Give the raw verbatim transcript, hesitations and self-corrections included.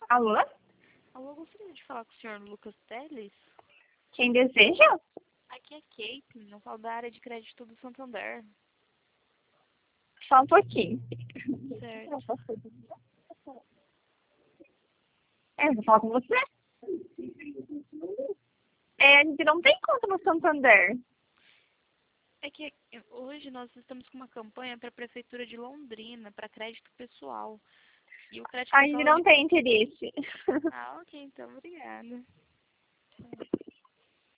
Alô? Alô, eu gostaria de falar com o senhor Lucas Teles. Quem deseja? Aqui é Kate, eu falo da área de crédito do Santander. Só um pouquinho. Certo. É, vou falar com você. É, a gente não tem conta no Santander. É que hoje nós estamos com uma campanha para a Prefeitura de Londrina, para crédito pessoal. E o crédito A pessoal... gente não tem interesse. Ah, ok, então, obrigada.